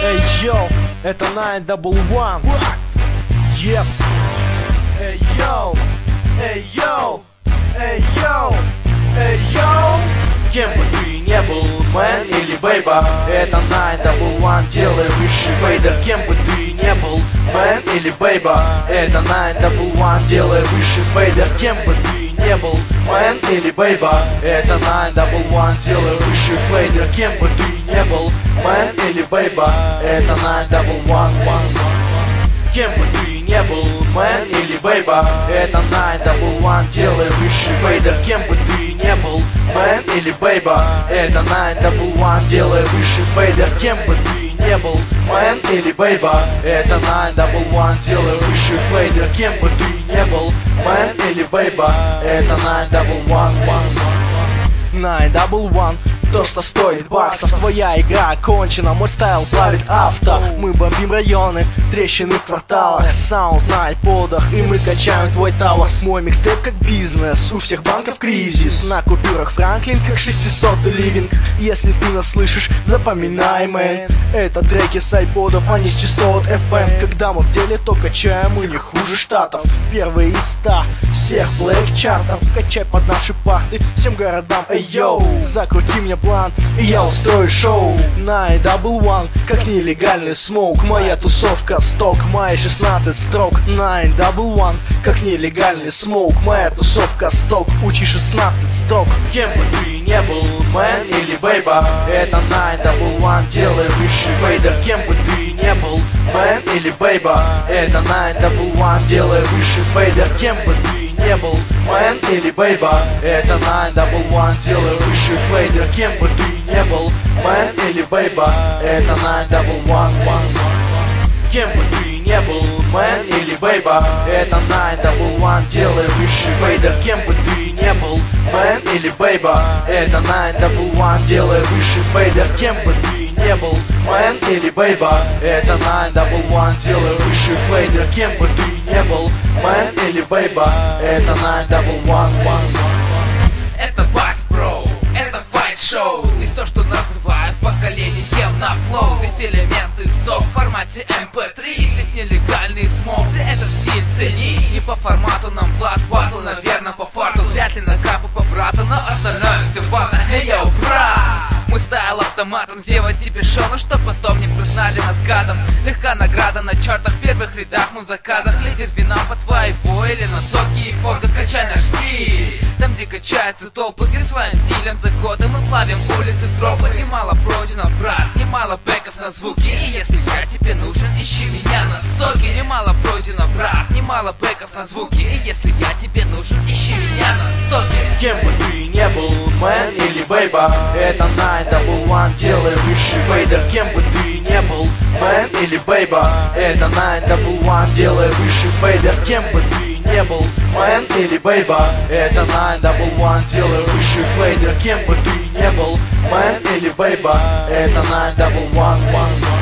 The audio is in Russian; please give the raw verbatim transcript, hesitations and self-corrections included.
Эй, йоу, это Nine Double One. Еп. Эй, йоу, эй, йоу, эй, йоу, эй, йоу. Кем бы ты не был, мэн или бейба, это Nine Double One, делай высший фейдер. Кем бы ты не был, мэн или бейба, это Nine Double One, делай высший фейдер. Кем бы ты не был, мэн или бейба, это Nine Double One, делай высший фейдер. Кем бы ты не был, мэн или бейба, это Nine Double One, one, one. Кем бы ты не был, мэн или бейба, это Nine Double One, делай высший фейдер. Кем бы ты не был, мэн или бейба, это Nine Double One, делай высший фейдер. Кем бы ты не был, мэн или бейба, это Nine Double One, делай высший фейдер. Кем бы ты не был, мэн или бейба, это Nine Double One, one, one. Nine Double One, то, что стоит баксов. Твоя игра окончена, мой стайл плавит авто. Мы бомбим районы, трещины в кварталах. Саунд на айподах, и мы качаем твой тауэрс. Мой микстейп как бизнес, у всех банков кризис. На купюрах Франклин, как шестисотый ливинг. Если ты нас слышишь, запоминай, мэн. Это треки с айподов, а не с частот эф эм. Когда мы в деле, то качаем мы не хуже штатов. Первые из ста всех блэк чартов. Качай под наши парты всем городам, эй йоу. Закрути мне блант, и я устрою шоу. Nine Double One, как нелегальный смоук. Моя тусовка сток, мои шестнадцать строк. Nine Double One, как нелегальный смоук. Моя тусовка сток, учи шестнадцать строк. Кем бы ты не был, мэн или бейба, это Nine Double One, делай высший фейдер. Кем бы ты не был, мэн или бейба, это Nine Double One, делай высший фейдер. Кем бы ты не был, мэн или бейба, это Nine Double One, делай высший фейдер. Кем бы ты не был, мэн или бейба, это Nine Double One, one, one. Кем бы ты не был, мэн или бейба, это Nine Double One, делай высший фейдер. Кем бы ты не был, мэн или бейба, это Nine Double One, делай высший фейдер. Кем бы ты не был, мэн или бейба, это Nine Double One, делай высший фейдер. Кем бы ты не был, мэн или бейба, это Nine Double One, one, one. Это Бакс, бро, это файт шоу. Здесь то, что называют поколением на флоу. Здесь элементы сток в формате эм пэ три. Здесь нелегальный смог, ты этот стиль цени. Не по формату нам блат батл, наверное по фарту. Вряд ли на капу по брату, но остальное все ватно. Эй, йоу, бра! Мой стайл автоматом сделать тебе шоу, чтоб потом не признали нас гадом. Легка награда на чартах, в первых рядах мы в заказах. Лидер вина по твоего или на сотки и фотка. Качай наш стиль, там где качаются толпы. Где своим стилем за годы мы плавим улицы тропы. Немало пройдено, брат, немало бэков на звуки. И если я тебе нужен, ищи меня на стоке. Немало пройдено, брат, немало бэков на звуки. И если я тебе нужен, ищи меня на стоке. Кем бы ты не был, мэн или бейба, это Nine Double One, делай высший фейдер. Кем бы ты не был, мэн или бейба, это Nine Double One, делай высший фейдер. Кем бы ты не был, мэн или бейба, это Nine Double One, делай высший фейдер. Кем бы ты не был, мэн или бейба, это Nine Double One, one, one.